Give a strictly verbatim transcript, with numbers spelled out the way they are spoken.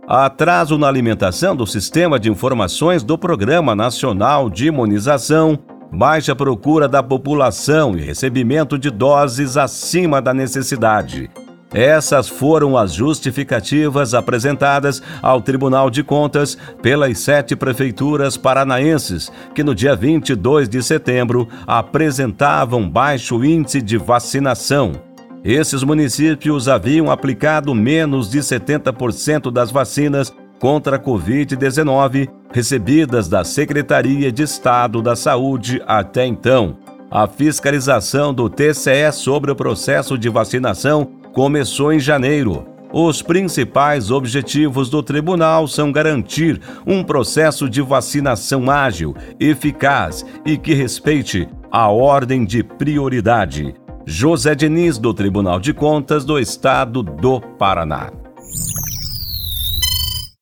Atraso na alimentação do Sistema de Informações do Programa Nacional de Imunização, baixa procura da população e recebimento de doses acima da necessidade. Essas foram as justificativas apresentadas ao Tribunal de Contas pelas sete prefeituras paranaenses, que no dia vinte e dois de setembro apresentavam baixo índice de vacinação. Esses municípios haviam aplicado menos de setenta por cento das vacinas contra a covid dezenove recebidas da Secretaria de Estado da Saúde até então. A fiscalização do T C E sobre o processo de vacinação começou em janeiro. Os principais objetivos do tribunal são garantir um processo de vacinação ágil, eficaz e que respeite a ordem de prioridade. José Diniz, do Tribunal de Contas do Estado do Paraná.